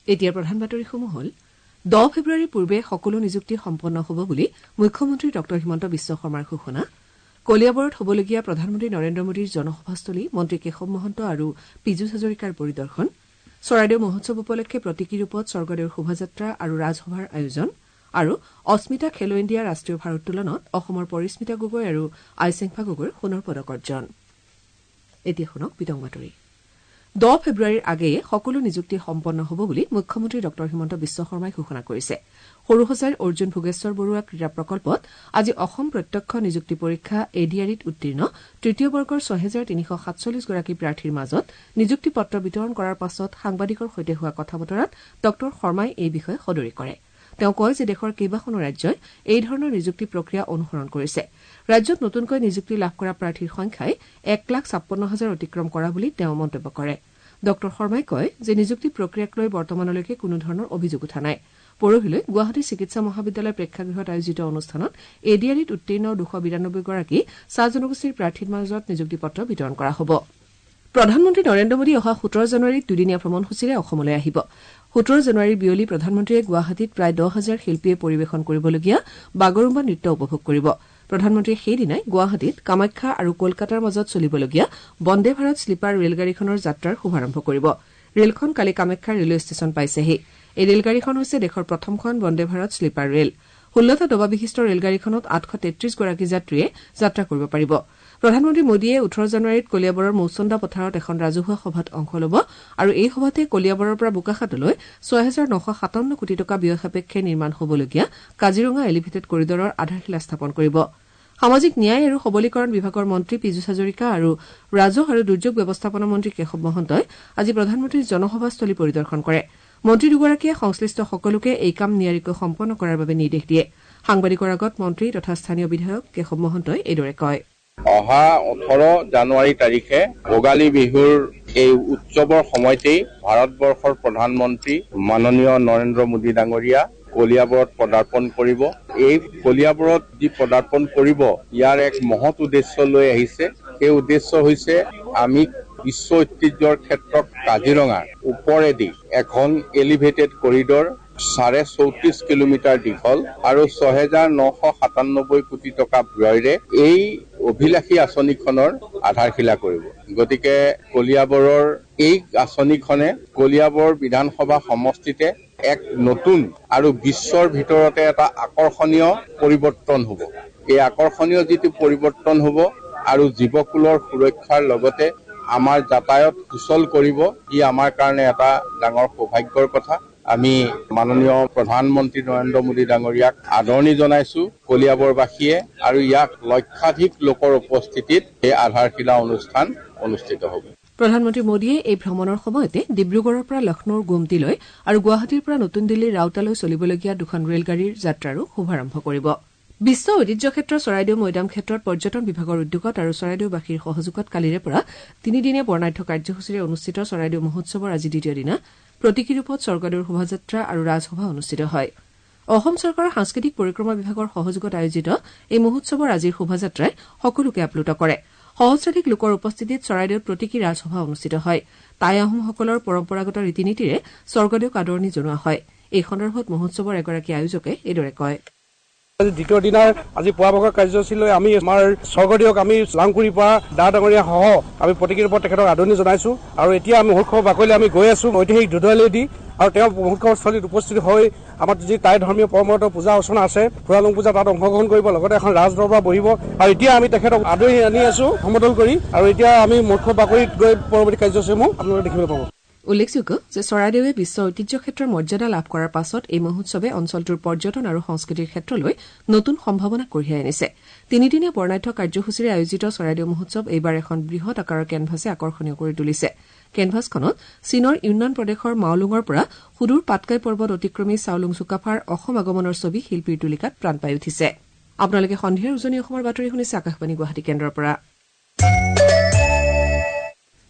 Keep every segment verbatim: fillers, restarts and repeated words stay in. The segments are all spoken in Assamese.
এতিয়া প্ৰধান বাতৰিসমূহ হ'ল দহ ফেব্ৰুৱাৰীৰ পূৰ্বে সকলো নিযুক্তি সম্পন্ন হ'ব বুলি মুখ্যমন্ত্ৰী ডঃ হিমন্ত বিশ্ব শৰ্মাৰ ঘোষণা কলিয়াবৰত হ'বলগীয়া প্ৰধানমন্ত্ৰী নৰেন্দ্ৰ মোদীৰ জনসভাস্থলী মন্ত্ৰী কেশৱ মহন্ত আৰু পীযুষ হাজৰিকাৰ পৰিদৰ্শন চৰাইদেউ মহোৎসৱ উপলক্ষে প্ৰতীকী ৰূপত স্বৰ্গদেউৰ শোভাযাত্ৰা আৰু ৰাজসভাৰ আয়োজন আৰু অস্মিতা খেলো ইণ্ডিয়া ৰাষ্ট্ৰীয় ভাৰোত্তোলনত অসমৰ পৰিস্মিতা গগৈ আৰু আইচেংফা গগৈৰ সোণৰ পদক অৰ্জন এতিয়া শুনক বিতং বাতৰি দহ ফেব্ৰুৱাৰীৰ আগেয়ে সকলো নিযুক্তি সম্পন্ন হ'ব বুলি মুখ্যমন্ত্ৰী ডঃ হিমন্ত বিশ্ব শৰ্মাই ঘোষণা কৰিছে সৰুসজাইৰ অৰ্জুন ভোগেশ্বৰ বৰুৱা ক্ৰীড়া প্ৰকল্পত আজি অসম প্ৰত্যক্ষ নিযুক্তি পৰীক্ষা এ ডি আৰ ইত উত্তীৰ্ণ তৃতীয় বৰ্গৰ ছয় হাজাৰ তিনিশ সাতচল্লিছ গৰাকী প্ৰাৰ্থীৰ মাজত নিযুক্তি পত্ৰ বিতৰণ কৰাৰ পাছত সাংবাদিকৰ সৈতে হোৱা কথা বতৰাত ডঃ শৰ্মাই এই বিষয়ে সদৰি কৰে তেওঁ কয় যে দেশৰ কেইবাখনো ৰাজ্যই এই ধৰণৰ নিযুক্তি প্ৰক্ৰিয়া অনুসৰণ কৰিছে ৰাজ্যত নতুনকৈ নিযুক্তি লাভ কৰা প্ৰাৰ্থীৰ সংখ্যাই এক লাখ ছাপন্ন হাজাৰ অতিক্ৰম কৰা বুলি তেওঁ মন্তব্য কৰে ডঃ শৰ্মাই কয় যে নিযুক্তি প্ৰক্ৰিয়াক লৈ বৰ্তমানলৈকে কোনো ধৰণৰ অভিযোগ উঠা নাই পৰহিলৈ গুৱাহাটী চিকিৎসা মহাবিদ্যালয় প্ৰেক্ষাগৃহত আয়োজিত অনুষ্ঠানত এ ডি আৰ ইত উত্তীৰ্ণ দুশ বিৰানব্বৈ গৰাকী চাহ জনগোষ্ঠীৰ প্ৰাৰ্থীৰ মাজত নিযুক্তি পত্ৰ বিতৰণ কৰা হ'ব প্ৰধানমন্ত্ৰী নৰেন্দ্ৰ মোদী অহা সোতৰ জানুৱাৰীত দুদিনীয়া ভ্ৰমণসূচীৰে অসমলৈ আহিব সোতৰ জানুৱাৰীৰ বিয়লি প্ৰধানমন্ত্ৰীয়ে গুৱাহাটীত প্ৰায় দহ হাজাৰ শিল্পীয়ে পৰিৱেশন কৰিবলগীয়া বাগৰুম্বা নৃত্য উপভোগ কৰিব প্ৰধানমন্ত্ৰীয়ে সেইদিনাই গুৱাহাটীত কামাখ্যা আৰু কলকাতাৰ মাজত চলিবলগীয়া বন্দে ভাৰত শ্লিপাৰ ৰেলগাড়ীখনৰ যাত্ৰাৰ শুভাৰম্ভ কৰিব ৰেলখন কালি কামাখ্যা ৰেলৱে ষ্টেচন পাইছেহি এই ৰেলগাড়ীখন হৈছে দেশৰ প্ৰথমখন বন্দে ভাৰত শ্লিপাৰ ৰেল ষোল্লটা ডবা বিশিষ্ট ৰেলগাড়ীখনত আঠশ তেত্ৰিশ গৰাকী যাত্ৰীয়ে যাত্ৰা কৰিব পাৰিব প্ৰধানমন্ত্ৰী মোদীয়ে ওঠৰ জানুৱাৰীত কলিয়াবৰৰ মৌচন্দা পথাৰত এখন ৰাজহুৱা সভাত অংশ ল'ব আৰু এই সভাতে কলিয়াবৰৰ পৰা বোকাখাতলৈ ছয় হাজাৰ নশ সাতাৱন্ন কোটি টকা ব্যয় সাপেক্ষে নিৰ্মাণ হ'বলগীয়া কাজিৰঙা এলিভেটেড কৰিডৰৰ আধাৰশিলা স্থাপন কৰিব সামাজিক ন্যায় আৰু সবলীকৰণ বিভাগৰ মন্ত্ৰী পীযুষ হাজৰিকা আৰু ৰাজহ আৰু দুৰ্যোগ ব্যৱস্থাপনা মন্ত্ৰী কেশৱ মহন্তই আজি প্ৰধানমন্ত্ৰীৰ জনসভাস্থলী পৰিদৰ্শন কৰে মন্ত্ৰী দুগৰাকীয়ে সংশ্লিষ্ট সকলোকে এই কাম নিয়াৰিকৈ সম্পন্ন কৰাৰ বাবে নিৰ্দেশ দিয়ে সাংবাদিকৰ আগত মন্ত্ৰী তথা স্থানীয় বিধায়ক কেশৱ মহন্তই এইদৰে কয় অহা ওঠৰ জানুৱাৰী তাৰিখে ভোগালী বিহুৰ এই উৎসৱৰ সময়তেই ভাৰতবৰ্ষৰ প্ৰধানমন্ত্ৰী মাননীয় নৰেন্দ্ৰ মোদী ডাঙৰীয়া কলিয়াবৰত পদাৰ্পণ কৰিব এই কলিয়াবৰত যি পদাৰ্পণ কৰিব ইয়াৰ এক মহৎ উদ্দেশ্য লৈ আহিছে সেই উদ্দেশ্য হৈছে আমি বিশ্ব ঐতিহ্যৰ ক্ষেত্ৰত কাজিৰঙাৰ ওপৰেদি এখন এলিভেটেড কৰিডৰ চাৰে চৌত্ৰিশ কিলোমিটাৰ দীঘল আৰু ছয় হাজাৰ নশ সাতানব্বৈ কোটি টকা ব্যয়েৰে এই অভিলাষী আঁচনিখনৰ আধাৰশিলা কৰিব গতিকে কলিয়াবৰৰ এই আঁচনিখনে কলিয়াবৰ বিধানসভা সমষ্টিতে এক নতুন আৰু বিশ্বৰ ভিতৰতে এটা আকৰ্ষণীয় পৰিৱৰ্তন হ'ব এই আকৰ্ষণীয় যিটো পৰিৱৰ্তন হ'ব আৰু জীৱকুলৰ সুৰক্ষাৰ লগতে আমাৰ যাতায়াত সুচল কৰিব ই আমাৰ কাৰণে এটা ডাঙৰ সৌভাগ্যৰ কথা আমি মাননীয় প্ৰধানমন্ত্ৰী নৰেন্দ্ৰ মোদী ডাঙৰীয়াক আদৰণি জনাইছো কলিয়াবৰবাসীয়ে আৰু ইয়াক লক্ষাধিক লোকৰ উপস্থিতিত এই আধাৰশিলা অনুষ্ঠান অনুষ্ঠিত হ'ব প্ৰধানমন্ত্ৰী মোদীয়ে এই ভ্ৰমণৰ সময়তে ডিব্ৰুগড়ৰ পৰা লক্ষ্ণৌৰ গোমতিলৈ আৰু গুৱাহাটীৰ পৰা নতুন দিল্লীৰ ৰাউতালৈ চলিবলগীয়া দুখন ৰেলগাড়ীৰ যাত্ৰাৰো শুভাৰম্ভ কৰিব বিশ্ব ঐতিহ্য ক্ষেত্ৰ চৰাইদেউ মৈদাম ক্ষেত্ৰত পৰ্যটন বিভাগৰ উদ্যোগত আৰু চৰাইদেউবাসীৰ সহযোগত কালিৰে পৰা তিনিদিনীয়া বৰ্ণাঢ্য কাৰ্যসূচীৰে অনুষ্ঠিত চৰাইদেউ মহোৎসৱৰ আজি দ্বিতীয় দিনা প্ৰতীকী ৰূপত স্বৰ্গদেউৰ শোভাযাত্ৰা আৰু ৰাজসভা অনুষ্ঠিত হয় অসম চৰকাৰৰ সাংস্কৃতিক পৰিক্ৰমা বিভাগৰ সহযোগত আয়োজিত এই মহোৎসৱৰ আজিৰ শোভাযাত্ৰাই সকলোকে আপ্লুত কৰে সহস্ৰাধিক লোকৰ উপস্থিতিত চৰাইদেউত প্ৰতীকী ৰাজসভা অনুষ্ঠিত হয় টাই আহোমসকলৰ পৰম্পৰাগত ৰীতি নীতিৰে স্বৰ্গদেউক আদৰণি জনোৱা হয় এই সন্দৰ্ভত মহোৎসৱৰ এগৰাকী আয়োজকে এইদৰে কয় দ্বিতীয় দিনাৰ আজি পুৱা ভাগৰ কাৰ্যসূচীলৈ আমি আমাৰ স্বৰ্গদেউক আমি লাংকুৰিৰ পৰা ডা ডাঙৰীয়া সহ আমি প্ৰতীকী ৰূপত তেখেতক আদৰণি জনাইছো আৰু এতিয়া আমি মুখ্য বাকলৈ আমি গৈ আছো ঐতিহাসিক দুধলৈদি আৰু তেওঁ মুখ্যস্থলীত উপস্থিত হৈ আমাৰ যি টাই ধৰ্মীয় পৰম্পৰাগত পূজা অৰ্চনা আছে ফুৰালুং পূজা তাত অংশগ্ৰহণ কৰিব লগতে এখন ৰাজদৰবাৰ বহিব আৰু এতিয়া আমি তেখেতক আদৰি আনি আছো সমদল কৰি আৰু এতিয়া আমি মুখ্য বাকৰিত গৈ পৰৱৰ্তী কাৰ্যসূচীসমূহ আপোনালোকে দেখিবলৈ পাব উল্লেখযোগ্য যে চৰাইদেৱে বিশ্ব ঐতিহ্য ক্ষেত্ৰৰ মৰ্যাদা লাভ কৰাৰ পাছত এই মহোৎসৱে অঞ্চলটোৰ পৰ্যটন আৰু সংস্কৃতিৰ ক্ষেত্ৰলৈ নতুন সম্ভাৱনা কঢ়িয়াই আনিছে তিনিদিনীয়া বৰ্ণাঢ্য কাৰ্যসূচীৰে আয়োজিত চৰাইদেউ মহোৎসৱ এইবাৰ এখন বৃহৎ আকাৰৰ কেনভাছে আকৰ্ষণীয় কৰি তুলিছে কেনভাছখনত চীনৰ ইউনান প্ৰদেশৰ মাওলুঙৰ পৰা সুদূৰ পাটকাই পৰ্বত অতিক্ৰমী চাওলুং চুকাফাৰ অসম আগমনৰ ছবি শিল্পীৰ তুলিকাত প্ৰাণ পাই উঠিছে আপোনালোকে সন্ধিয়াৰ উজনি অসমৰ বাতৰি শুনিছে আকাশবাণী গুৱাহাটী কেন্দ্ৰৰ পৰা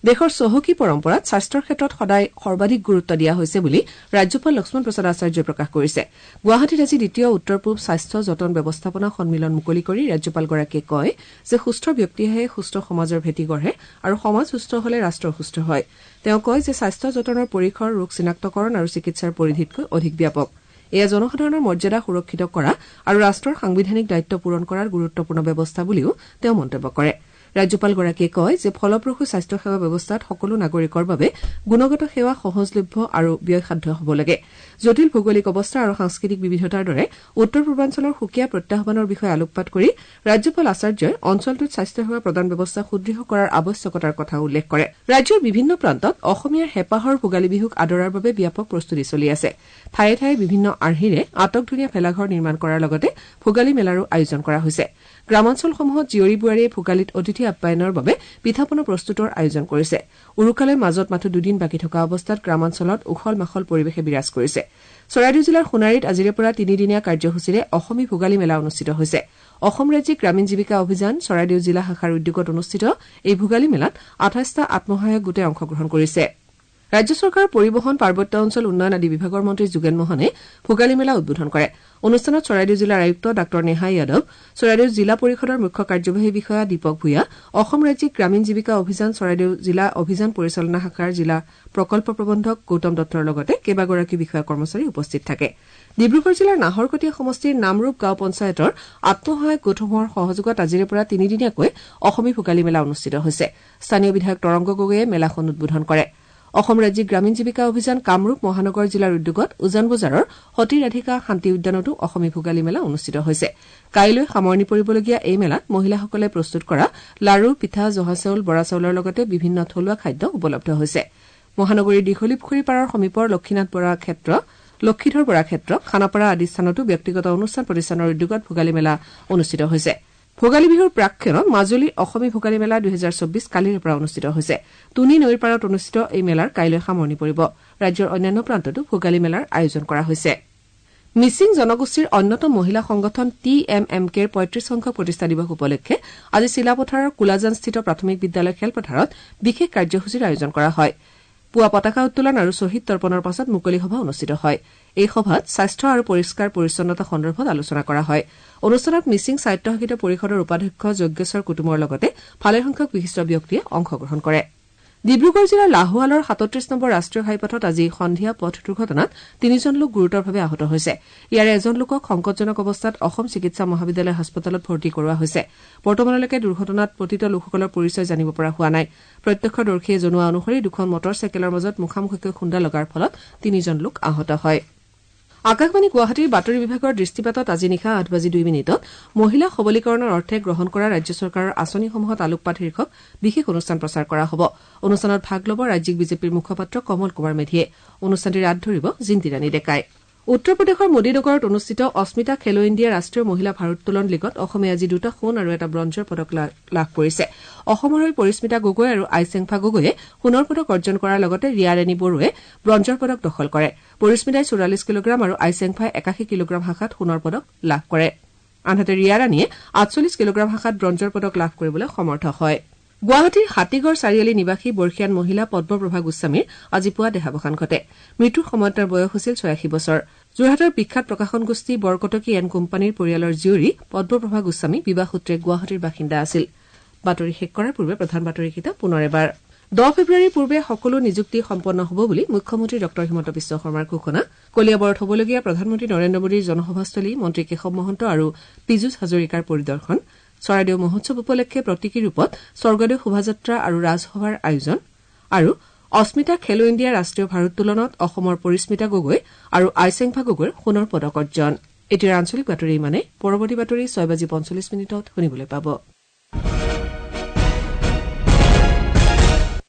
দেশৰ চহকী পৰম্পৰাত স্বাস্থ্যৰ ক্ষেত্ৰত সদায় সৰ্বাধিক গুৰুত্ব দিয়া হৈছে বুলি ৰাজ্যপাল লক্ষ্মণ প্ৰসাদ আচাৰ্যই প্ৰকাশ কৰিছে। গুৱাহাটীত আজি দ্বিতীয় উত্তৰ পূব স্বাস্থ্য যতন ব্যৱস্থাপনা সন্মিলন মুকলি কৰি ৰাজ্যপালগৰাকীয়ে কয় যে সুস্থ ব্যক্তিয়েহে সুস্থ সমাজৰ ভেটি গঢ়ে আৰু সমাজ সুস্থ হলে ৰাষ্ট্ৰ সুস্থ হয়। তেওঁ কয় যে স্বাস্থ্য যতনৰ পৰিসৰ ৰোগ চিনাক্তকৰণ আৰু চিকিৎসাৰ পৰিধিতকৈ অধিক ব্যাপক। এয়া জনসাধাৰণৰ মৰ্যাদা সুৰক্ষিত কৰা আৰু ৰাষ্ট্ৰৰ সাংবিধানিক দায়িত্ব পূৰণ কৰাৰ গুৰুত্বপূৰ্ণ ব্যৱস্থা বুলিও তেওঁ মন্তব্য কৰে। ৰাজ্যপালগৰাকীয়ে কয় যে ফলপ্ৰসূ স্বাস্থ্যসেৱা ব্যৱস্থাত সকলো নাগৰিকৰ বাবে গুণগত সেৱা সহজলভ্য আৰু ব্যয়সাধ্য হ'ব লাগে। জটিল ভৌগোলিক অৱস্থা আৰু সাংস্কৃতিক বিবিধতাৰ দৰে উত্তৰ পূৰ্বাঞ্চলৰ সুকীয়া প্ৰত্যাহ্বানৰ বিষয়ে আলোকপাত কৰি ৰাজ্যপাল আচাৰ্যই অঞ্চলটোত স্বাস্থ্যসেৱা প্ৰদান ব্যৱস্থা সুদৃঢ় কৰাৰ আৱশ্যকতাৰ কথা উল্লেখ কৰে। ৰাজ্যৰ বিভিন্ন প্ৰান্তত অসমীয়াৰ হেঁপাহৰ ভোগালী বিহুক আদৰাৰ বাবে ব্যাপক প্ৰস্তুতি চলি আছে। ঠায়ে ঠায়ে বিভিন্ন আৰ্হিৰে আটকধুনীয়া ভেলাঘৰ নিৰ্মাণ কৰাৰ লগতে ভোগালী মেলাৰো আয়োজন কৰা হৈছে। গ্ৰামাঞ্চলসমূহত জীয়ৰী বোৱাৰীয়ে ভোগালীত অতিথি আপ্যায়নৰ বাবে পিঠাপনা প্ৰস্তুতৰ আয়োজন কৰিছে। উৰুকালৈ মাজত মাথো দুদিন বাকী থকা অৱস্থাত গ্ৰামাঞ্চলত উখল মাখল পৰিৱেশে বিৰাজ কৰিছে। চৰাইদেউ জিলাৰ সোণাৰীত আজিৰে পৰা তিনিদিনীয়া কাৰ্যসূচীৰে অসমী ভোগালী মেলা অনুষ্ঠিত হৈছে। অসম ৰাজ্যিক গ্ৰামীণ জীৱিকা অভিযান চৰাইদেউ জিলা শাখাৰ উদ্যোগত অনুষ্ঠিত এই ভোগালী মেলাত আঠাইছটা আত্মসহায়ক গোটে অংশগ্ৰহণ কৰিছে। ৰাজ্য চৰকাৰৰ পৰিবহন পাৰ্বত্য অঞ্চল উন্নয়ন আদি বিভাগৰ মন্ত্ৰী যোগেন মোহনে ভোগালী মেলা উদ্বোধন কৰে। অনুষ্ঠানত চৰাইদেউ জিলাৰ আয়ুক্ত ডাঃ নেহা যাদৱ, চৰাইদেউ জিলা পৰিষদৰ মুখ্য কাৰ্যবাহী বিষয়া দীপক ভূঞা, অসম ৰাজ্যিক গ্ৰামীণ জীৱিকা অভিযান চৰাইদেউ জিলা অভিযান পৰিচালনা শাখাৰ জিলা প্ৰকল্প প্ৰবন্ধক গৌতম দত্তৰ লগতে কেইবাগৰাকী বিষয়া কৰ্মচাৰী উপস্থিত থাকে। ডিব্ৰুগড় জিলাৰ নাহৰকটীয়া সমষ্টিৰ নামৰূপ গাঁও পঞ্চায়তৰ আত্মসহায়ক গোটসমূহৰ সহযোগত আজিৰে পৰা তিনিদিনীয়াকৈ অসমী ভোগালী মেলা অনুষ্ঠিত হৈছে। স্থানীয় বিধায়ক তৰংগ গগৈয়ে মেলাখন উদ্বোধন কৰে। অসম ৰাজ্যিক গ্ৰামীণ জীৱিকা অভিযান কামৰূপ মহানগৰ জিলাৰ উদ্যোগত উজান বজাৰৰ সতী ৰাধিকা শান্তি উদ্যানতো অসমী ভোগালী মেলা অনুষ্ঠিত হৈছে। কাইলৈ সামৰণি পৰিবলগীয়া এই মেলাত মহিলাসকলে প্ৰস্তুত কৰা লাৰু, পিঠা, জহা চাউল, বৰা চাউলৰ লগতে বিভিন্ন থলুৱা খাদ্য উপলব্ধ হৈছে। মহানগৰীৰ দীঘলীপুখুৰী পাৰৰ সমীপৰ লক্ষীনাথ বৰা ক্ষেত্ৰ, লক্ষীধৰ বৰা ক্ষেত্ৰ, খানাপাৰা আদি স্থানতো ব্যক্তিগত অনুষ্ঠান প্ৰতিষ্ঠানৰ উদ্যোগত ভোগালী মেলা অনুষ্ঠিত হৈছে। ভোগালী বিহুৰ প্ৰাক্ষণত মাজুলীৰ অসমী ভোগালী মেলা দুহেজাৰ চৌবিশ কালিৰে পৰা অনুষ্ঠিত হৈছে। তুনি নৈৰ পাৰত অনুষ্ঠিত এই মেলাৰ কাইলৈ সামৰণি পৰিব। ৰাজ্যৰ অন্যান্য প্ৰান্ততো ভোগালী মেলাৰ আয়োজন কৰা হৈছে। মিচিং জনগোষ্ঠীৰ অন্যতম মহিলা সংগঠন টি এম এম কেৰ পঁয়ত্ৰিশ সংখ্যক প্ৰতিষ্ঠা দিৱস উপলক্ষে আজি চিলাপথাৰৰ কোলাজানস্থিত প্ৰাথমিক বিদ্যালয় খেলপথাৰত বিশেষ কাৰ্যসূচীৰ আয়োজন কৰা হয়। পুৱা পতাকা উত্তোলন আৰু শ্বহীদ তৰ্পণৰ পাছত মুকলি সভা অনুষ্ঠিত হয়। এই সভাত স্বাস্থ্য আৰু পৰিষ্কাৰ পৰিচ্ছন্নতা সন্দৰ্ভত আলোচনা কৰা হয়। অনুষ্ঠানত মিচিং স্বায়ত্তশাসিত পৰিষদৰ উপাধ্যক্ষ যজ্ঞেশ্বৰ কুটুমৰ লগতে ভালেসংখ্যক বিশিষ্ট ব্যক্তিয়ে অংশগ্ৰহণ কৰে। ডিব্ৰুগড় জিলাৰ লাহোৱালৰ সাতত্ৰিশ নম্বৰ ৰাষ্ট্ৰীয় ঘাইপথত আজি সন্ধিয়া পথ দুৰ্ঘটনাত তিনিজন লোক গুৰুতৰভাৱে আহত হৈছে। ইয়াৰে এজন লোকক সংকটজনক অৱস্থাত অসম চিকিৎসা মহাবিদ্যালয় হাস্পতালত ভৰ্তি কৰোৱা হৈছে। বৰ্তমানলৈকে দুৰ্ঘটনাত পতিত লোকসকলৰ পৰিচয় জানিব পৰা হোৱা নাই। প্ৰত্যক্ষদৰ্শীয়ে জনোৱা অনুসৰি দুখন মটৰ চাইকেলৰ মাজত মুখামুখিকৈ খুন্দা লগাৰ ফলত তিনিজন লোক আহত হয়। আকাশবাণী গুৱাহাটীৰ বাতৰি বিভাগৰ দৃষ্টিপাতত আজি নিশা আঠ বাজি দুই মিনিটত মহিলা সবলীকৰণৰ অৰ্থে গ্ৰহণ কৰা ৰাজ্য চৰকাৰৰ আঁচনিসমূহত আলোকপাত শীৰ্ষক বিশেষ অনুষ্ঠান প্ৰচাৰ কৰা হ'ব। অনুষ্ঠানত ভাগ ল'ব ৰাজ্যিক বিজেপিৰ মুখপাত্ৰ কমল কুমাৰ মেধিয়ে। অনুষ্ঠানটিৰ আঁত ধৰিব জিন্তি ৰাণী ডেকাই। উত্তৰ প্ৰদেশৰ মোদীনগৰত অনুষ্ঠিত অস্মিতা খেলো ইণ্ডিয়া ৰাষ্ট্ৰীয় মহিলা ভাৰোত্তোলন লীগত অসমে আজি দুটা সোণ আৰু এটা ব্ৰঞ্জৰ পদক লাভ কৰিছে। অসমৰ হৈ পৰিস্মিতা গগৈ আৰু আইচেংফা গগৈয়ে সোণৰ পদক অৰ্জন কৰাৰ লগতে ৰিয়া ৰাণী বড়োৱে ব্ৰঞ্জৰ পদক দখল কৰে। পৰিস্মিতাই চৌৰাল্লিছ কিলোগ্ৰাম আৰু আইচেংফাই একাশী কিলোগ্ৰাম শাখাত সোণৰ পদক লাভ কৰে। আনহাতে ৰিয়া ৰাণীয়ে আঠচল্লিছ কিলোগ্ৰাম শাখাত ব্ৰঞ্জৰ পদক লাভ কৰিবলৈ সমৰ্থ হয়। গুৱাহাটীৰ হাতীগড় চাৰিআলি নিবাসী বৰ্ষীয়ান মহিলা পদ্মপ্ৰভা গোস্বামীৰ আজি পুৱা দেহাৱসান ঘটে। মৃত্যুৰ সময়ত তেওঁৰ বয়স হৈছিল ছয়াশী বছৰ। যোৰহাটৰ বিখ্যাত প্ৰকাশন গোষ্ঠী বৰকটকী এণ্ড কোম্পানীৰ পৰিয়ালৰ জীয়ৰী পদ্মপ্ৰভা গোস্বামী বিবাহ সূত্ৰে গুৱাহাটীৰ বাসিন্দা আছিল। বাতৰি শেষ কৰাৰ পূৰ্বে প্ৰধান বাতৰিকেইটা পুনৰ এবাৰ। দহ ফেব্ৰুৱাৰীৰ পূৰ্বে সকলো নিযুক্তি সম্পন্ন হ'ব বুলি মুখ্যমন্ত্ৰী ডঃ হিমন্ত বিশ্ব শৰ্মাৰ ঘোষণা। কলিয়াবৰত হ'বলগীয়া প্ৰধানমন্ত্ৰী নৰেন্দ্ৰ মোদীৰ জনসভাস্থলী মন্ত্ৰী কেশৱ মহন্ত আৰু পীযুষ হাজৰিকাৰ পৰিদৰ্শন। চৰাইদেউ মহোৎসৱ উপলক্ষে প্ৰতীকী ৰূপত স্বৰ্গদেউ শোভাযাত্ৰা আৰু ৰাজসভাৰ আয়োজন। আৰু অস্মিতা খেলো ইণ্ডিয়া ৰাষ্ট্ৰীয় ভাৰোত্তোলনত অসমৰ পৰিস্মিতা গগৈ আৰু আইচেংফা গগৈৰ সোণৰ পদক অৰ্জন। এতিয়া আঞ্চলিক বাতৰি ইমানে। পৰৱৰ্তী বাতৰি ছয় বাজি পঞ্চল্লিছ মিনিটত শুনিবলৈ পাব।